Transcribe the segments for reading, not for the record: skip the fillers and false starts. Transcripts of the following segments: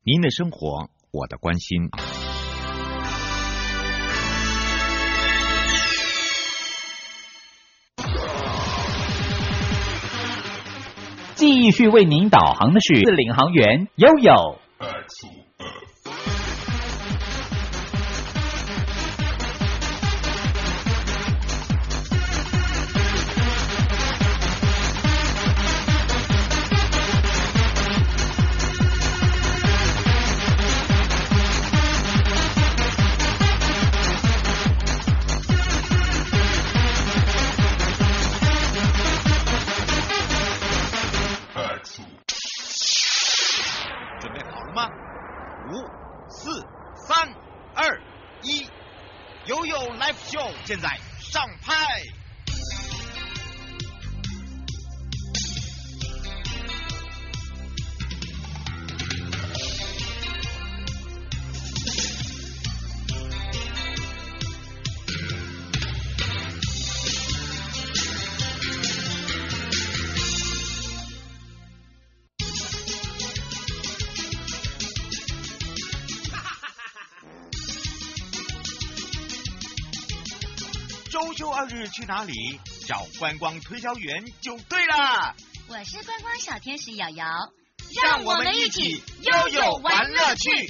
您的生活，我的关心。 继续为您导航的是领航员悠悠。 现在上拍。周休2日去哪里？找观光推销员就对了。 我是观光小天使瑶瑶， 让我们一起悠悠玩乐趣。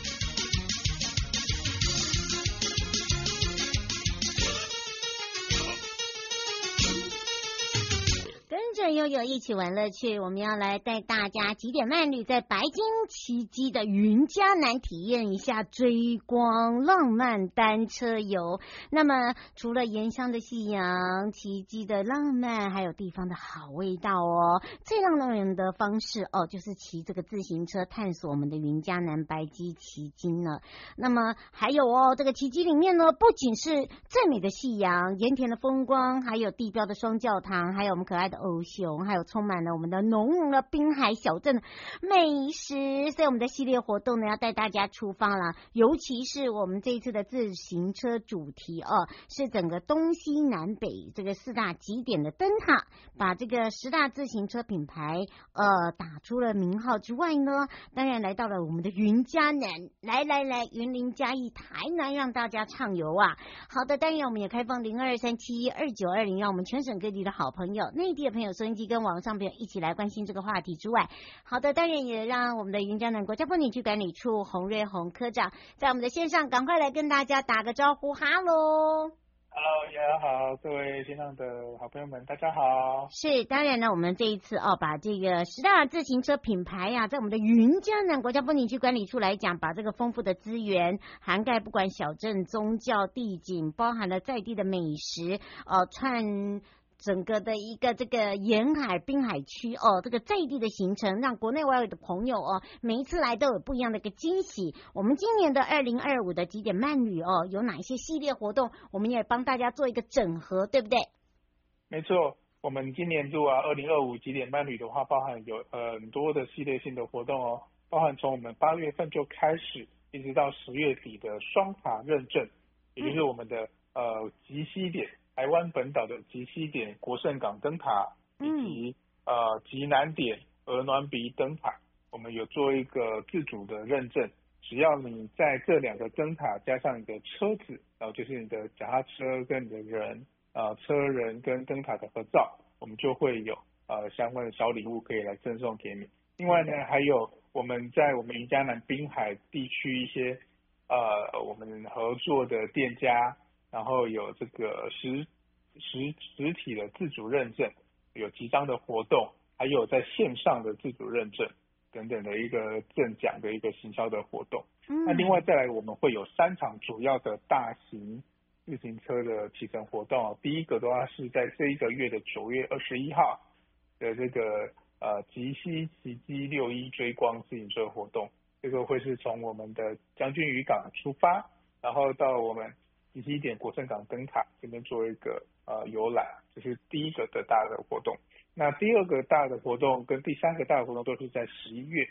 跟着悠悠一起玩乐趣，我们要来带大家几点慢旅在白金奇迹的云嘉南体验一下追光浪漫单车游。那么除了盐香的夕阳、奇迹的浪漫，还有地方的好味道哦。最让人的方式哦，就是骑这个自行车探索我们的云嘉南白金奇迹呢。那么还有哦，这个奇迹里面呢，不仅是最美的夕阳、盐田的风光，还有地标的双教堂，还有我们可爱的欧熊，还有充满了我们的浓的滨海小镇美食。所以我们的系列活动呢，要带大家出发了。尤其是我们这一次的自行车主题哦，是整个东西南北这个4大极点的灯塔，把这个10大自行车品牌打出了名号之外呢，当然来到了我们的云嘉南，来云林嘉义台南，让大家畅游啊。好的，当然我们也开放0223712920，让我们全省各地的好朋友、内地的朋友、收音机跟网上朋友一起来关心这个话题之外，好的，当然也让我们的云嘉南国家风景区管理处洪瑞宏科长在我们的线上赶快来跟大家打个招呼，哈喽。 Hello， 也好，各位线上的好朋友们，大家好。 是，当然呢，我们这一次把这个10大自行车品牌呀，在我们的云嘉南国家风景区管理处来讲，把这个丰富的资源涵盖，不管小镇、宗教、地景，包含了在地的美食，串整个的一个这个沿海滨海区这个在地的行程，让国内外的朋友每一次来都有不一样的一个惊喜。我们今年的2025的极点慢旅有哪一些系列活动，我们也帮大家做一个整合，对不对？ 没错，我们今年度2025极点慢旅的话，包含有很多的系列性的活动哦，包含从我们8月份就开始，一直到10月底的双塔认证，也就是我们的极西点。台湾本岛的极西点国盛港灯塔，以及极南点鹅銮鼻灯塔，我们有做一个自主的认证。只要你在这2个灯塔加上你的车子，然后就是你的脚踏车跟你的人，车人跟灯塔的合照，我们就会有相关的小礼物可以来赠送给你。另外呢，还有我们在我们云嘉南滨海地区一些我们合作的店家。然后有这个实体的自主认证，有集章的活动，还有在线上的自主认证等等的一个赠奖的一个行销的活动。那另外再来，我们会有3场主要的大型自行车的启程活动。第一个的话是在这一个月的9月21号的这个极西奇迹61追光自行车活动，这个会是从我们的将军渔港出发，然后到我们极西点国盛港灯塔这边做一个游览，这是第一个的大的活动。那第2个大的活动跟第3个大的活动都是在11月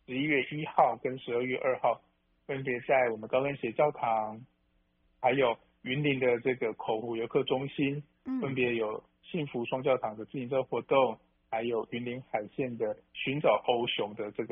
1号跟12月2号，分别在我们高跟鞋教堂，还有云林的这个口湖游客中心，分别有幸福双教堂的自行车活动，还有云林海线的寻找欧熊的这个自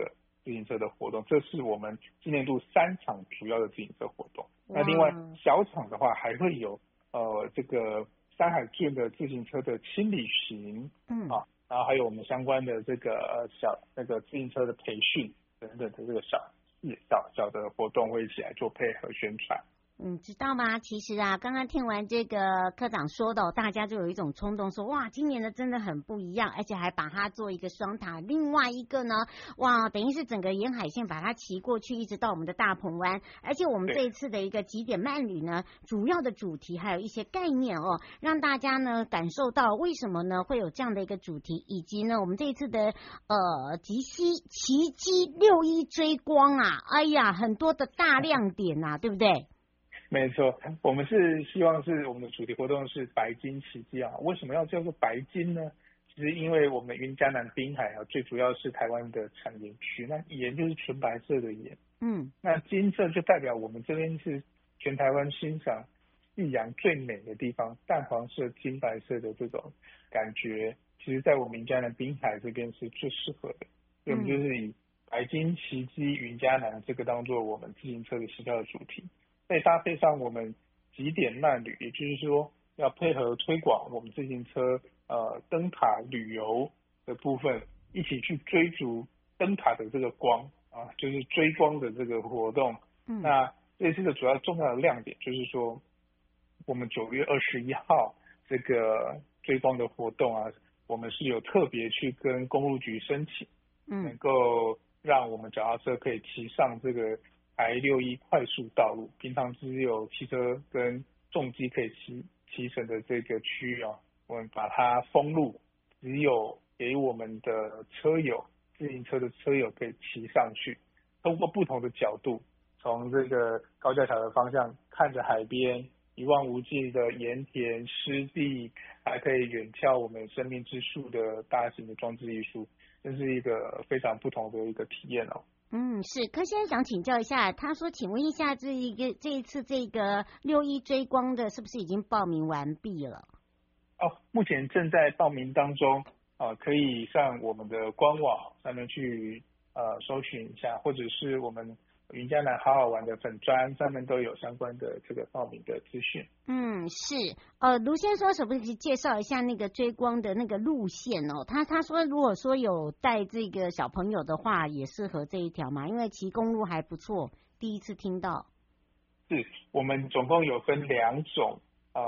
自行车的活动，这是我们今年度3场主要的自行车活动。那另外小场的话还会有这个山海郡的自行车的轻旅行，然后还有我们相关的这个那个自行车的培训等等的这个小的活动会一起来做配合宣传。 知道吗？其实啊，刚刚听完这个科长说的，大家就有一种冲动说，哇，今年的真的很不一样，而且还把它做一个双塔。另外一个呢，哇，等于是整个沿海线把它骑过去，一直到我们的大鹏湾。而且我们这一次的一个极点慢旅呢，主要的主题还有一些概念哦，让大家呢感受到为什么呢会有这样的一个主题，以及呢我们这一次的奇迹6·1追光啊，哎呀，很多的大亮点啊，对不对？ 没错，我们是希望是我们的主题活动是白金奇迹啊。为什么要叫做白金呢？其实因为我们云嘉南滨海啊，最主要是台湾的产盐区，那盐就是纯白色的盐，那金色就代表我们这边是全台湾欣赏夕阳最美的地方，淡黄色、金白色的这种感觉，其实在我们云嘉南滨海这边是最适合的，所以我们就是以白金奇迹云嘉南这个当做我们自行车的行销的主题。再搭配上我们极点慢旅，也就是说要配合推广我们自行车灯塔旅游的部分，一起去追逐灯塔的这个光啊，就是追光的这个活动。那这次的主要重要的亮点就是说，我们9月21号这个追光的活动啊，我们是有特别去跟公路局申请，能够让我们脚踏车可以骑上这个台6·1快速道路，平常只有汽车跟重机可以骑乘的这个区域啊，我们把它封路，只有给我们的车友，自行车的车友可以骑上去，通过不同的角度，从这个高架桥的方向看着海边，一望无际的盐田湿地，还可以远眺我们生命之树的大型的装置艺术，这是一个非常不同的一个体验哦。 是，柯先生想请教一下，他说，请问一下，这一次这个6·1追光的，是不是已经报名完毕了？ 目前正在报名当中，可以上我们的官网上面去搜寻一下，或者是我们云嘉南好好玩的粉专上面都有相关的这个报名的资讯。 是，卢先生是不是介绍一下那个追光的那个路线哦？他说如果说有带这个小朋友的话，也适合这一条嘛，因为骑公路还不错，第一次听到。 是，我们总共有分2种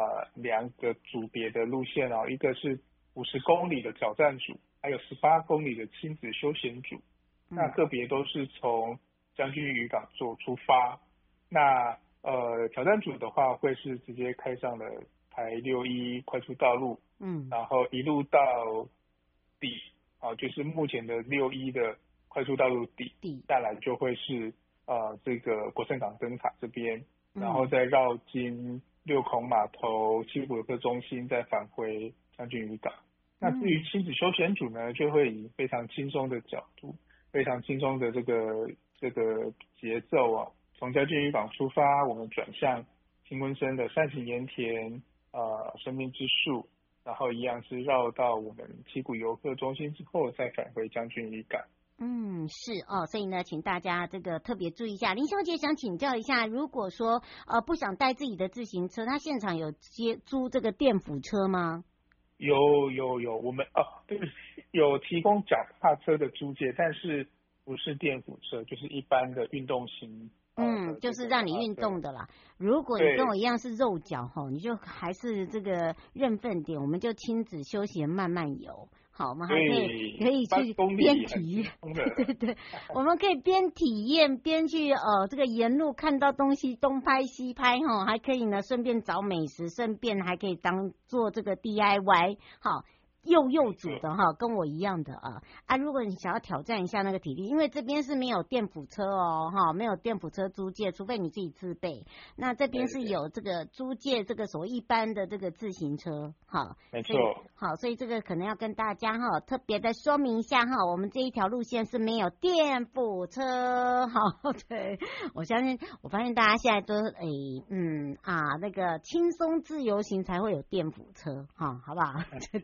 2个组别的路线哦，一个是50公里的挑战组，还有18公里的亲子休闲组，那个别都是从将军渔港做出发。那挑战组的话会是直接开上了台6·1快速道路，然后一路到底就是目前的6·1的快速道路底，再来就会是这个国盛港灯塔这边，然后再绕经六孔码头、七股游客中心，再返回将军渔港。那至于亲子休闲组呢，就会以非常轻松的角度，非常轻松的这个节奏啊，从将军渔港出发，我们转向新昆生的山形盐田生命之树，然后一样是绕到我们七股游客中心之后，再返回将军渔港。 是哦，所以呢，请大家这个特别注意一下。林小姐想请教一下，如果说不想带自己的自行车，他现场有租这个电辅车吗？ 有，我们对，有提供脚踏车的租借，但是不是电辅车，就是一般的运动型。 就是让你运动的啦。如果你跟我一样是肉脚你就还是这个认份点，我们就亲子休闲慢慢游。好，我们还可以去边体验，对，我们可以边体验边去这个沿路看到东西东拍西拍还可以呢顺便找美食，顺便还可以当做这个 DIY 好。幼组的跟我一样的如果你想要挑战一下那个体力，因为这边是没有电辅车没有电辅车租借，除非你自己自备。那这边是有这个租借这个所谓一般的这个自行车没错。 好，所以这个可能要跟大家特别的说明一下我们这一条路线是没有电辅车对，我发现大家现在都那个轻松自由行才会有电辅车好不好？对。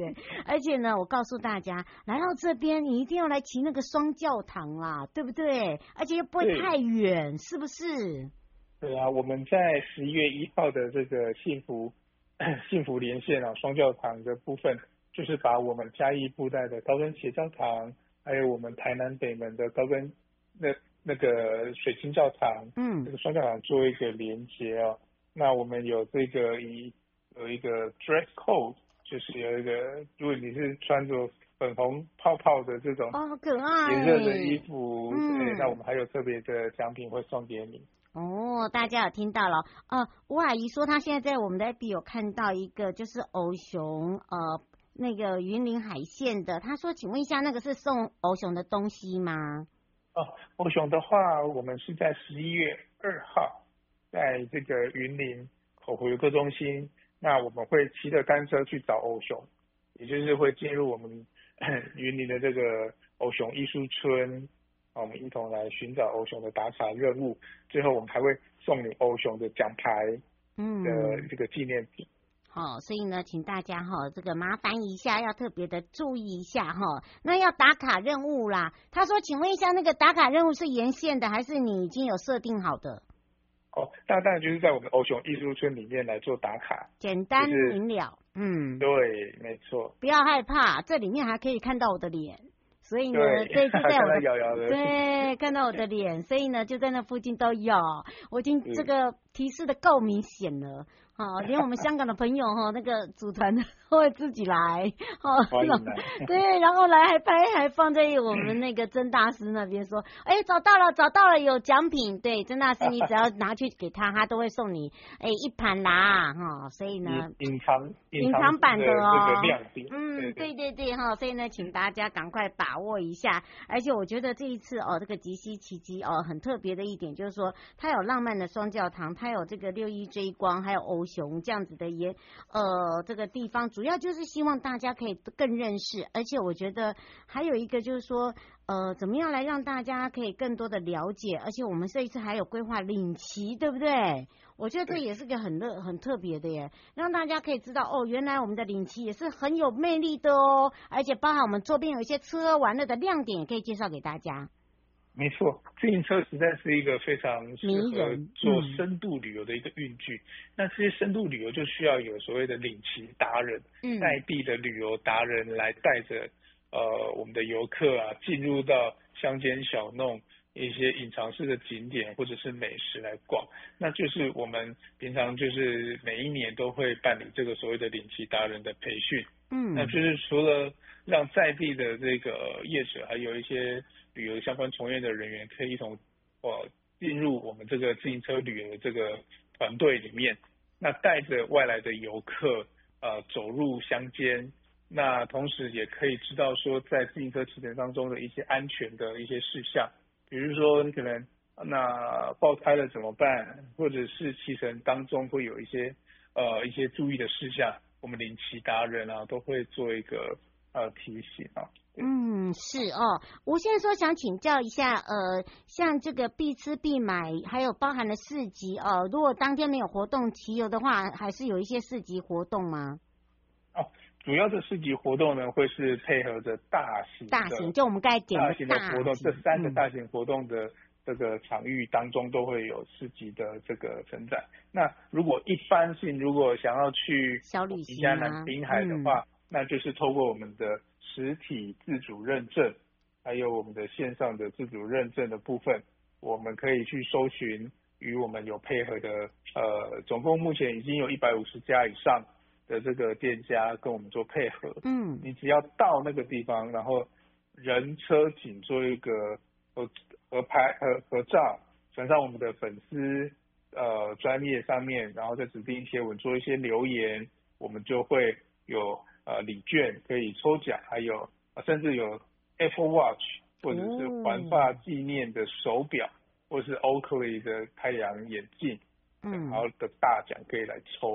对，而且呢，我告诉大家，来到这边你一定要来骑那个双教堂啦，对不对？而且又不会太远，是不是？ 对啊，我们在11月1号的这个幸福连线双教堂的部分，就是把我们嘉义布袋的高跟鞋教堂，还有我们台南北门的高跟那个水晶教堂，这个双教堂做一个连结哦。那我们有这个有一个 dress code， 就是有一个，如果你是穿着粉红泡泡的这种可爱颜色的衣服，对，那我们还有特别的奖品会送给你。 大家有听到了？吴阿姨说她现在在我们的 FB 有看到一个就是欧熊那个云林海线的，她说请问一下那个是送欧熊的东西吗？ 欧熊的话，我们是在11月2号在这个云林口湖游客中心，那我们会骑着单车去找欧熊，也就是会进入我们云林的这个欧熊艺术村，我们一同来寻找欧熊的打卡任务，最后我们还会送你欧熊的奖牌的这个纪念品。 所以呢，请大家这个麻烦一下，要特别的注意一下那要打卡任务啦。他说，请问一下，那个打卡任务是沿线的，还是你已经有设定好的？ 当然就是在我们欧熊艺术村里面来做打卡， 简单明了。 对，没错。 不要害怕，这里面还可以看到我的脸。所以呢，这次在我的对看到我的脸，所以呢就在那附近都有，我已经这个提示的够明显了。连我们香港的朋友那个组团的会自己来，对，然后来还放在我们那个曾大师那边说，找到了有奖品，对，曾大师你只要拿去给他都会送你一盘啦，所以呢隐藏版的这个亮点， 对所以呢请大家赶快把握一下，而且我觉得这一次这个吉西奇迹很特别的一点就是说，它有浪漫的双教堂，它有这个6·1追光，还有欧熊这样子的这个地方，主要就是希望大家可以更认识，而且我觉得还有一个就是说怎么样来让大家可以更多的了解，而且我们这一次还有规划领旗，对不对？我觉得这也是个很特别的耶，让大家可以知道原来我们的领旗也是很有魅力的而且包含我们周边有一些吃喝玩乐的亮点也可以介绍给大家。 没错，自行车实在是一个非常适合做深度旅游的一个运具。那这些深度旅游就需要有所谓的领旗达人，在地的旅游达人来带着我们的游客进入到乡间小弄一些隐藏式的景点或者是美食来逛。那就是我们平常就是每一年都会办理这个所谓的领旗达人的培训。那就是除了让在地的这个业者还有一些旅游相关从业的人员可以一同进入我们这个自行车旅游的这个团队里面，那带着外来的游客走入乡间，那同时也可以知道说在自行车骑乘当中的一些安全的一些事项，比如说你可能爆胎了怎么办，或者是骑乘当中会有一些注意的事项，我们领旗达人都会做一个提醒是我现在说想请教一下像这个必吃必买还有包含了市集如果当天没有活动骑游的话，还是有一些市集活动吗？ 主要的市集活动呢会是配合着大型就我们刚才点的大型的活动，这3个大型活动的这个场域当中都会有市集的这个承载。那如果一般性如果想要去小旅行宜家南滨海的话，那就是透过我们的实体自主认证还有我们的线上的自主认证的部分，我们可以去搜寻与我们有配合的总共目前已经有150家以上的这个店家跟我们做配合。你只要到那个地方，然后人车仅做一个合照，传上我们的粉丝专页上面，然后在指定贴文做一些留言，我们就会有礼券可以抽奖，还有甚至有 Apple Watch 或者是环发纪念的手表，或是 Oakley 的太阳眼镜，然后的大奖可以来抽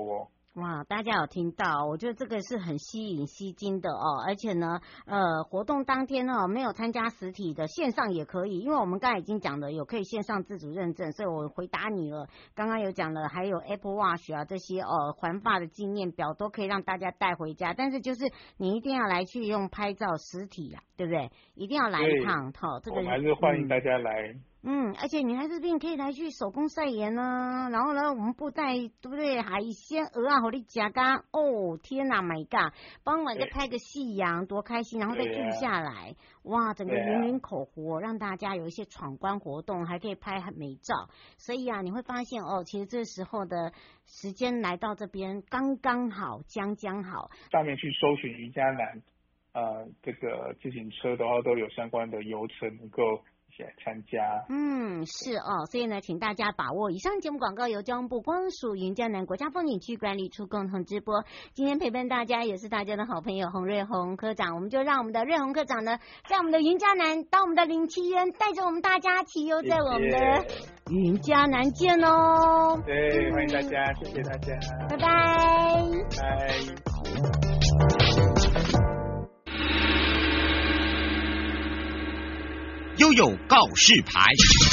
哇，大家有听到？我觉得这个是很吸睛的哦，而且呢，活动当天哦，没有参加实体的线上也可以，因为我们刚才已经讲了，有可以线上自主认证，所以我回答你了。刚刚有讲了，还有 Apple Watch 啊这些环发的纪念表都可以让大家带回家，但是就是你一定要来去用拍照实体啊，对不对？一定要来一趟，这个我们还是欢迎大家来。 而且女孩子病可以来去手工晒盐啊，然后呢，我们布袋对不对？海鲜鹅啊，好你夹干哦，天哪 ，My God！ 傍晚再拍个夕阳，多开心，然后再住下来，哇，整个云云口活，让大家有一些闯关活动，还可以拍美照。所以啊，你会发现哦，其实这时候的时间来到这边刚刚好，将好。 上面去搜寻云嘉南，这个自行车的话都有相关的游程能够来参加。 是哦，所以呢，请大家把握。以上节目广告由交通部光属云嘉南国家风景区管理处共同直播。今天陪伴大家也是大家的好朋友洪瑞宏科长，我们就让我们的瑞宏科长呢，在我们的云嘉南到我们的领旗园，带着我们大家骑游在我们的云嘉南见哦。 对，欢迎大家，谢谢大家， 拜拜。 悠悠告示牌。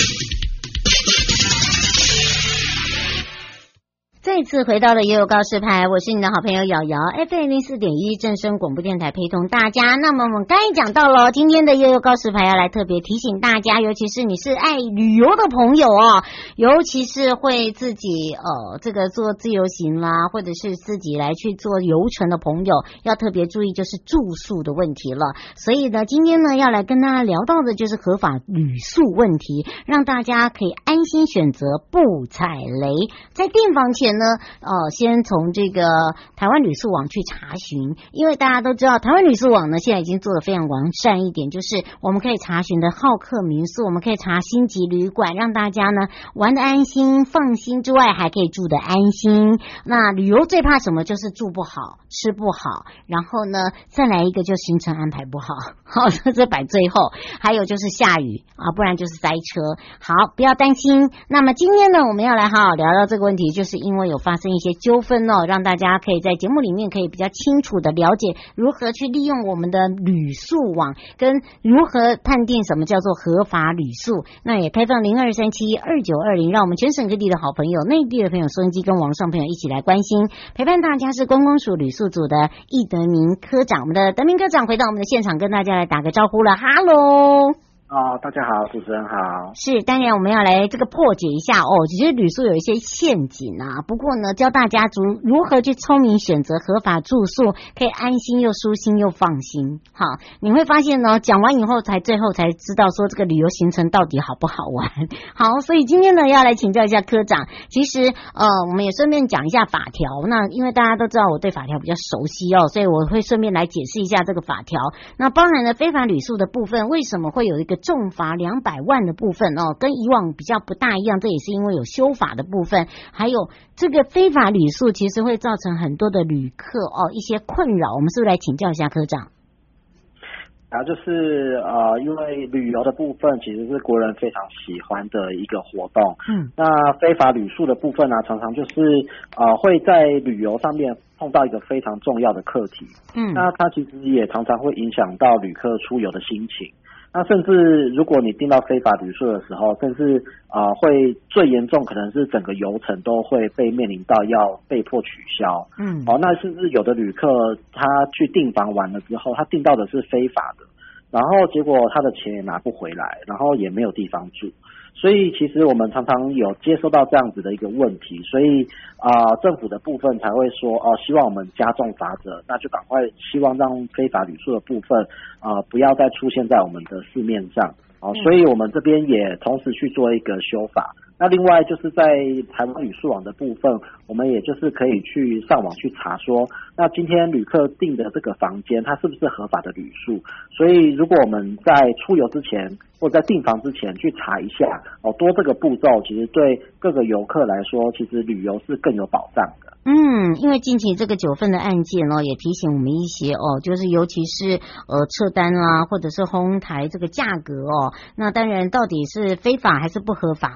再次回到了也有告示牌，我是你的好朋友瑶瑶 FM 04.1正声广播电台，陪同大家。那么我们刚才讲到了今天的也有告示牌，要来特别提醒大家，尤其是你是爱旅游的朋友哦，尤其是会自己这个做自由行啦，或者是自己来去做游程的朋友，要特别注意就是住宿的问题了。所以呢，今天呢要来跟大家聊到的就是合法旅宿问题，让大家可以安心选择，不踩雷。在订房前呢，先从这个台湾旅宿网去查询，因为大家都知道台湾旅宿网呢现在已经做得非常完善一点，就是我们可以查询的好客民宿，我们可以查星级旅馆，让大家呢玩得安心放心之外，还可以住得安心。那旅游最怕什么？就是住不好吃不好，然后呢再来一个就行程安排不好，好，这摆最后。还有就是下雨啊，不然就是塞车。好，不要担心。那么今天呢我们要来好好聊聊这个问题，就是因为有发生一些纠纷哦，让大家可以在节目里面可以比较清楚的了解如何去利用我们的旅宿网，跟如何判定什么叫做合法旅宿。那也开放02372920，让我们全省各地的好朋友、内地的朋友、收音机跟网上朋友一起来关心。陪伴大家是观光署旅宿组的易德明科长，我们的德明科长回到我们的现场，跟大家来打个招呼了。哈喽。 大家好，主持人好。 是，当然我们要来这个破解一下哦。其实旅宿有一些陷阱啊，不过呢，教大家如何去聪明选择合法住宿，可以安心又舒心又放心。好，你会发现呢，讲完以后最后才知道说这个旅游行程到底好不好玩。好，所以今天呢要来请教一下科长。其实我们也顺便讲一下法条。那因为大家都知道我对法条比较熟悉哦，所以我会顺便来解释一下这个法条。那包含了非法旅宿的部分，为什么会有一个重罚200万的部分哦，跟以往比较不大一样，这也是因为有修法的部分，还有这个非法旅宿其实会造成很多的旅客一些困扰，我们是不是来请教一下科长？ 然后就是因为旅游的部分其实是国人非常喜欢的一个活动，那非法旅宿的部分呢，常常就是会在旅游上面碰到一个非常重要的课题，那它其实也常常会影响到旅客出游的心情。那甚至如果你订到非法旅宿的时候，甚至会最严重可能是整个游程都会被面临到要被迫取消。那甚至有的旅客他去订房完了之后，他订到的是非法的，然后结果他的钱也拿不回来，然后也没有地方住。所以其实我们常常有接收到这样子的一个问题，所以政府的部分才会说希望我们加重罚则，那就赶快希望让非法旅宿的部分不要再出现在我们的市面上。所以我们这边也同时去做一个修法。那另外就是在台湾旅宿网的部分，我们也就是可以去上网去查说，那今天旅客订的这个房间它是不是合法的旅宿。所以如果我们在出游之前或者在订房之前去查一下多这个步骤，其实对各个游客来说，其实旅游是更有保障的。 因为近期这个9份的案件也提醒我们一些就是尤其是撤单啦，或者是哄抬这个价格那当然到底是非法还是不合法规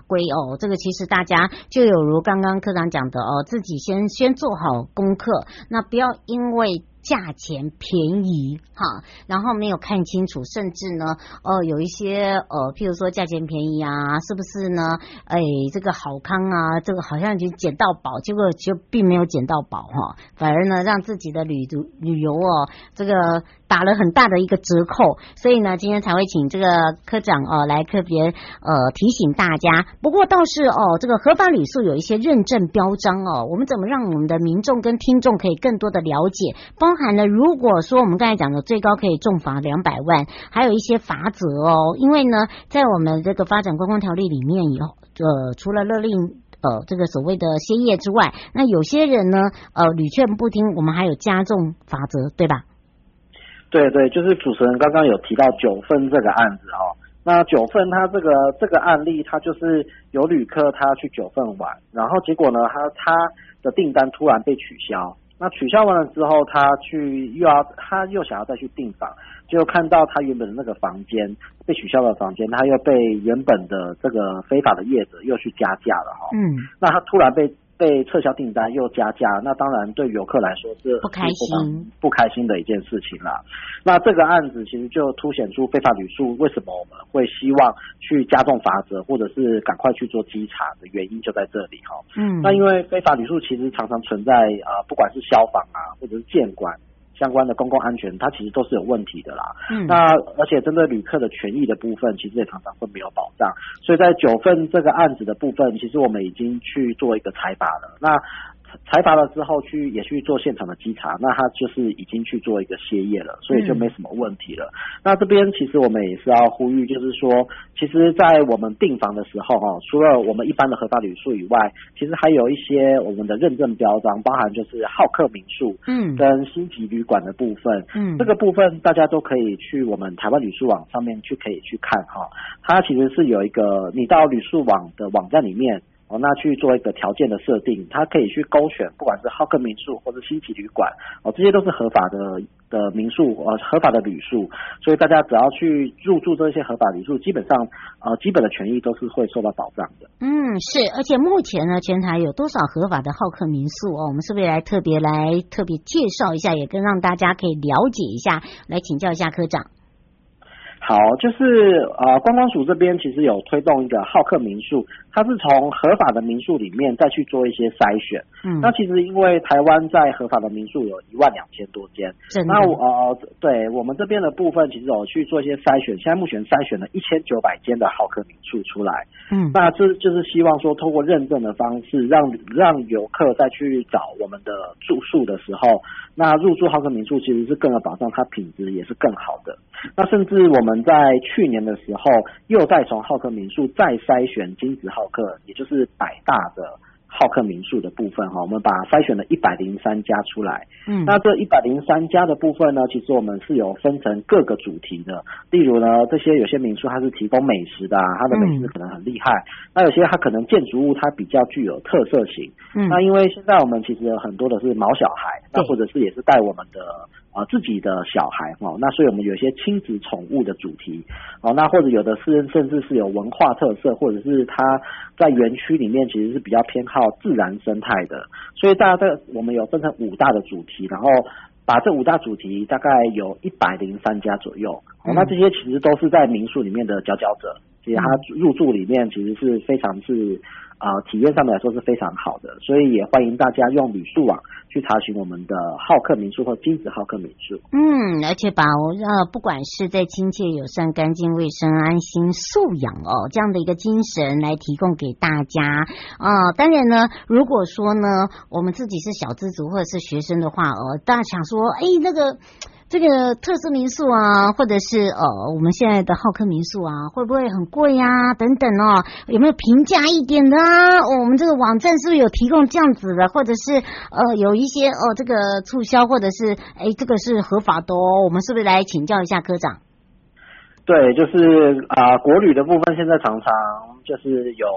哦，这个其实大家就有如刚刚科长讲的哦，自己先做好功课，那不要因为价钱便宜哈，然后没有看清楚，甚至呢有一些譬如说价钱便宜啊，是不是呢？这个好康啊，这个好像就捡到宝，结果就并没有捡到宝哈，反而呢让自己的旅游哦这个打了很大的一个折扣，所以呢今天才会请这个科长来特别提醒大家。不过倒是这个合法旅宿有一些认证标章我们怎么让我们的民众跟听众可以更多的了解？包含了如果说我们刚才讲的最高可以重罚200万，还有一些罚则因为呢在我们这个发展观光条例里面以后除了勒令这个所谓的歇业之外，那有些人呢屡劝不听，我们还有加重罚则，对吧？ 对对，就是主持人刚刚有提到9份这个案子那9份他这个案例，他就是有旅客他去9份玩，然后结果呢他的订单突然被取消，那取消完了之后，他又想要再去订房，就看到他原本的那个房间被取消的房间，他又被原本的这个非法的业者又去加价了那他突然被撤销订单又加价，那当然对游客来说是不开心的一件事情啦。那这个案子其实就凸显出非法旅宿为什么我们会希望去加重罚则，或者是赶快去做稽查的原因就在这里那因为非法旅宿其实常常存在不管是消防或者是建管相关的公共安全，它其实都是有问题的啦。那而且针对旅客的权益的部分，其实也常常会没有保障。所以在9份这个案子的部分，其实我们已经去做一个裁罚了。那裁罚了之后也去做现场的稽查，那他就是已经去做一个歇业了，所以就没什么问题了。那这边其实我们也是要呼吁，就是说其实在我们订房的时候除了我们一般的合法旅宿以外，其实还有一些我们的认证标章，包含就是好客民宿跟星级旅馆的部分这个部分大家都可以去我们台湾旅宿网上面可以去看它其实是有一个你到旅宿网的网站里面那去做一个条件的设定，它可以去勾选不管是好客民宿或者星级旅馆这些都是合法的民宿合法的旅宿，所以大家只要去入住这些合法旅宿，基本上基本的权益都是会受到保障的。 是，而且目前呢全台有多少合法的好客民宿我们是不是来特别介绍一下，也跟让大家可以了解一下，来请教一下科长。 好，就是观光署这边其实有推动一个好客民宿，它是从合法的民宿里面再去做一些筛选。那其实因为台湾在合法的民宿有12000多间，那对我们这边的部分其实有去做一些筛选，现在目前筛选了1900间的好客民宿出来。那这就是希望说透过认证的方式，让游客再去找我们的住宿的时候，那入住好客民宿其实是更有保障，它品质也是更好的。那甚至我们在去年的时候又再从好客民宿再筛选金质好客，也就是100大的好客民宿的部分我们把筛选了103家出来。那这103家的部分呢，其实我们是有分成各个主题的。例如呢，这些有些民宿它是提供美食的它的美食可能很厉害。那有些它可能建筑物它比较具有特色型。那因为现在我们其实有很多的是毛小孩，那或者是也是带我们的自己的小孩那所以我们有一些亲子宠物的主题那或者有的是甚至是有文化特色，或者是它在园区里面其实是比较偏好自然生态的，所以我们有分成5大的主题，然后把这5大主题大概有103家左右那这些其实都是在民宿里面的佼佼者，其实它入住里面其实是非常体验上面来说是非常好的，所以也欢迎大家用旅宿网去查询我们的好客民宿或金质好客民宿。而且把不管是在亲切、友善、干净、卫生、安心、素养这样的一个精神来提供给大家当然呢，如果说呢我们自己是小资族或者是学生的话大家想说这个特色民宿或者是我们现在的好客民宿会不会很贵等等有没有平价一点的我们这个网站是不是有提供这样子的，或者是有一些这个促销，或者是这个是合法的我们是不是来请教一下科长？对，就是国旅的部分现在常常就是有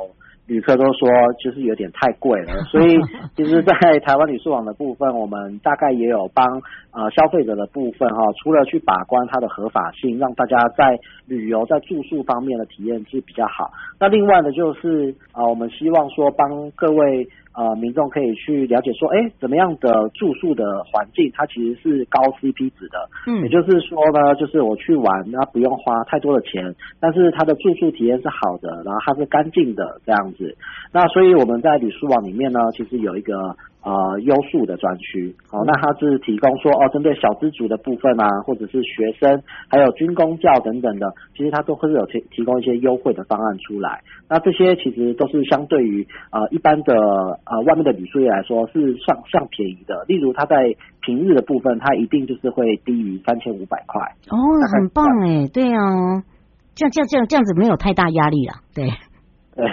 旅客都说就是有点太贵了，所以其实在台湾旅宿网的部分，我们大概也有帮消费者的部分除了去把关它的合法性，让大家在旅游在住宿方面的体验是比较好。那另外的就是我们希望说帮各位民众可以去了解说，怎么样的住宿的环境它其实是高 CP 值的，也就是说呢，就是我去玩那不用花太多的钱，但是它的住宿体验是好的，然后它是干净的这样子。那所以我们在旅宿网里面呢，其实有一个优宿的专区，那它是提供说针对小资族的部分啊，或者是学生，还有军公教等等的，其实它都会有提供一些优惠的方案出来。那这些其实都是相对于一般的外面的旅宿业来说是算便宜的。例如它在平日的部分，它一定就是会低于3500块。 哦，很棒哎，对啊，这样子没有太大压力了，对。 对，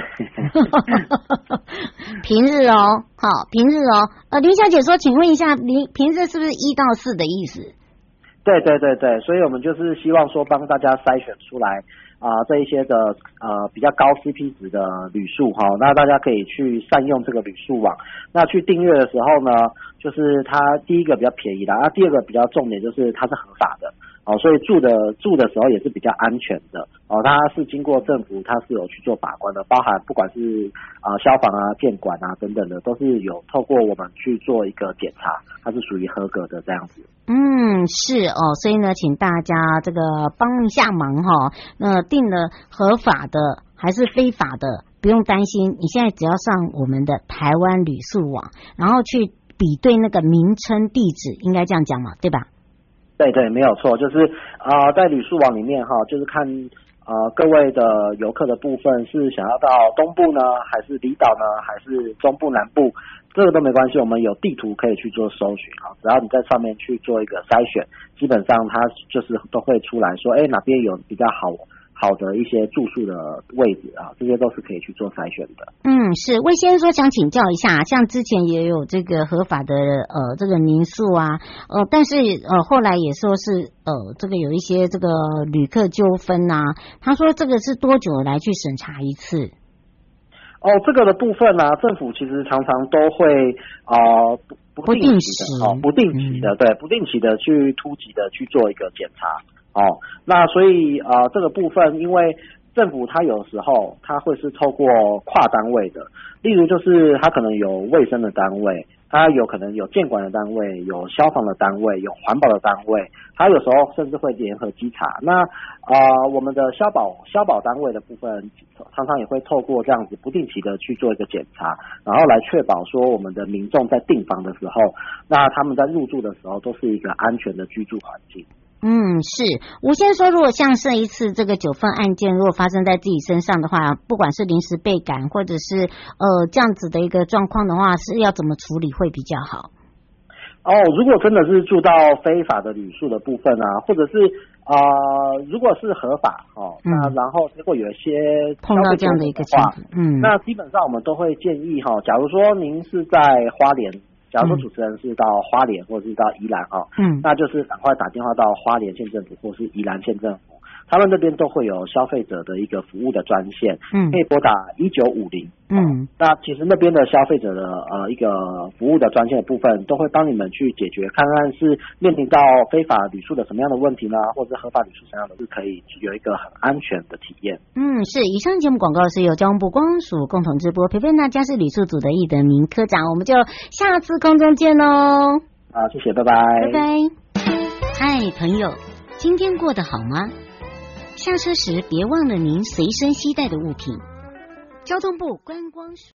平日哦，好，平日哦。林小姐说，请问一下，平日是不是1到4的意思？ 对对对对，所以我们就是希望说帮大家筛选出来这一些的比较高 CP 值的旅宿那大家可以去善用这个旅宿网。那去订阅的时候呢，就是它第一个比较便宜啦，那第二个比较重点就是它是合法的。所以住的时候也是比较安全的它是经过政府，它是有去做把关的，包含不管是消防啊、建管啊等等的，都是有透过我们去做一个检查，它是属于合格的这样子。 是所以呢，请大家这个帮一下忙那订了合法的还是非法的，不用担心，你现在只要上我们的台湾旅宿网，然后去比对那个名称地址，应该这样讲嘛，对吧？ 对对，没有错，就是在旅宿网里面就是看各位的游客的部分是想要到东部呢，还是离岛呢，还是中部南部，这个都没关系，我们有地图可以去做搜寻只要你在上面去做一个筛选，基本上它就是都会出来说哪边有比较好的一些住宿的位置这些都是可以去做筛选的。 是魏先生说想请教一下，像之前也有这个合法的这个民宿啊，但是后来也说是这个有一些这个旅客纠纷啊，他说这个是多久来去审查一次？ 这个的部分政府其实常常都会不定期的不定期的去突击的去做一个检查。那所以这个部分，因为政府它有时候它会是透过跨单位的，例如就是它可能有卫生的单位，它有可能有建管的单位，有消防的单位，有环保的单位，它有时候甚至会联合稽查。那我们的消保单位的部分，常常也会透过这样子不定期的去做一个检查，然后来确保说我们的民众在订房的时候，那他们在入住的时候都是一个安全的居住环境。 是吴先生说，如果像这一次这个9份案件如果发生在自己身上的话，不管是临时被赶或者是这样子的一个状况的话，是要怎么处理会比较好？ 如果真的是住到非法的旅宿的部分或者是如果是合法那然后如果有一些碰到这样的一个情况那基本上我们都会建议假如说您是在花莲，假如说主持人是到花莲或者是到宜兰那就是赶快打电话到花莲县政府或是宜兰县政府，他们那边都会有消费者的一个服务的专线，可以拨打1950。那其实那边的消费者的一个服务的专线的部分，都会帮你们去解决，看看是面临到非法旅宿的什么样的问题呢，或者是合法旅宿什么样的，是可以有一个很安全的体验。 是。以上节目广告是由交通部公安署共同直播，陪伴大家是旅宿组的易德明科长，我们就下次空中见喽。 谢谢，拜拜。 拜拜。嗨，朋友，今天过得好吗？下车时别忘了您随身携带的物品。交通部观光署。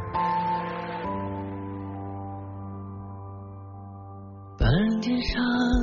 天上